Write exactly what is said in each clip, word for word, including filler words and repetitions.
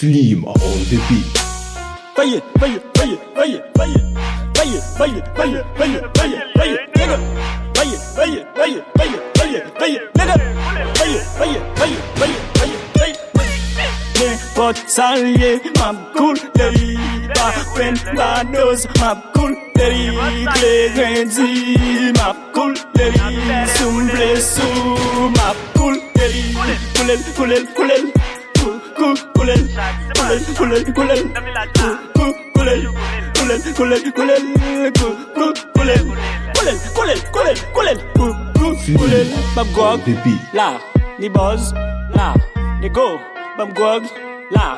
Slim on the beat. Fire, fire, fire, fire, fire, fire, fire, fire, fire, fire, fire, nigga. Fire, fire, fire, fire, fire, fire, nigga. Fire, fire, fire, fire, fire, fire. N'importe ça lié, ma cool lady. Pas peine, pas dose, ma cool lady. Clé grandi, ma cool lady. Soumble sous, ma cool lady. Coulel, coulel, coulel. Cool, coulel, coulel, coulel, coulel, cool, coulel, coulel, coulel, coulel, cool, coulel, coulel, coulel, coulel, coulel, cool, coulel. Bam gog, là, ni buzz, là, ni go, bam gog, là.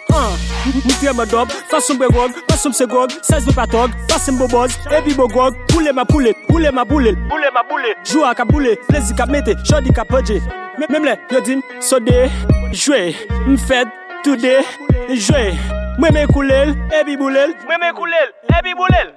Moutia ma dob, façon begog, façon segog, seize me patog, façon boboz, ebi bogog, poule ma poule, poule ma boule, poule ma boule, joue à kaboule, plaisir ka mette, chodi ka podje. Même les yodim, sodé, jouer, m'fed, today, jouer. Moi me koulel, ebi boulel, moi me koulel, ebi boulel.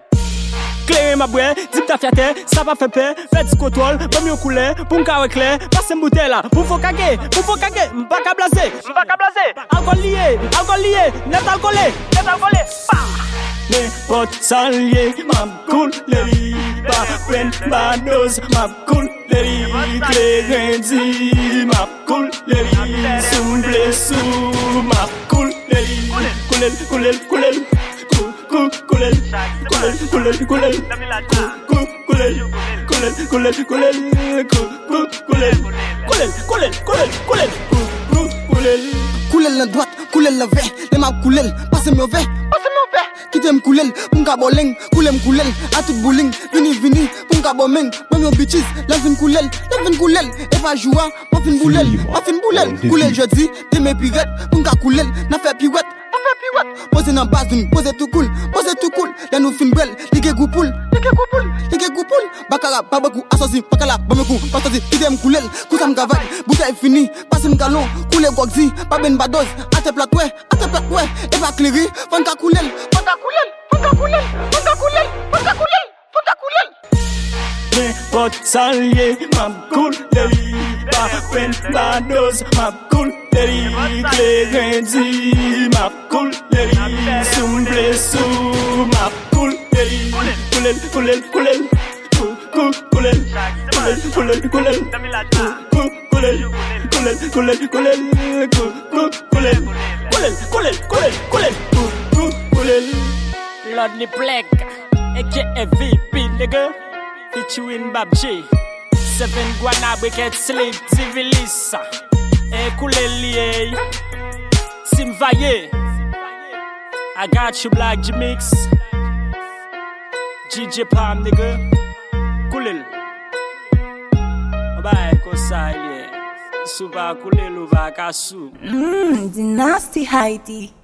Clé ma bouée, dip ta fiate, ça va faire peur, faites ce contrôle, bon mieux couler, pour m'carrer clair, passe une bouteille là, pour faut caguer, pour faut caguer, m'pas qu'à blaser, m'pas qu'à blaser, alcool lié, alcool lié, net alcoolé, net alcoolé, pa! N'importe ça lié, ma cool lady, pas peine, pas dose, ma cool lady, clé grandi, ma cool lady, soumble sous, ma cool lady, coulel, coulel, coulel. Cool, coulel, coulel, coulel, coulel, cool, coulel, coulel, coulel, coulel, cool, coulel, coulel, coulel, coulel, coulel, cool, coulel. Coulel la droite, coulel la vert, les mains coulel, passez mon verre, passez mon verre. Quittez m'coulel, pour m'caboleng, coulem coulel, à tout bowling, vini vini, pour m'cabomeng, même aux bitches, la vin coulel, la vin coulel, et pas joua, ma fin boulel, ma fin boulel, coulel jeudi, t'es mes pirettes, pour m'cacouler, n'a fait pirouette. Posez dans base d'une, posez tout cool, posez tout cool. Là nous fin belle, ligue goupoul, ligue goupoul, ligue goupoul. Bakara, babakou, assassin, bakala, babakou, pastasi, idem koulel, kousam gavale, bouteille fini, passe m'galon, coulé gogzi, pas ben badoz, à tes platoué, à tes platoué, et pas cléri, fanka koulel, fanka koulel, fanka koulel, fanka koulel, fanka koulel, fanka koulel. N'importe ça lié, ma cool lady, pas peine, pas dose, ma cool lady, clé grandi, ma cool lady, soumble sous, ma cool lady, coulel, coulel, coulel, cool, coulel, coulel, coulel, coulel, cool, coulel, coulel, coulel, coulel, cool, coulel, coulel, coulel, coulel, coulel, cool, coulel. Lord Plague, aka V P, nigga. Featuring Bab J, Seven Guana Wicked Sleep, Zivilisa, E Kuleli, Simvaye. I got you, Black G Mix, G J Palm, nigga. Kulel. Bye, Kosaye. Suba Kulelu Vakasu. Mmm, the nasty Heidi.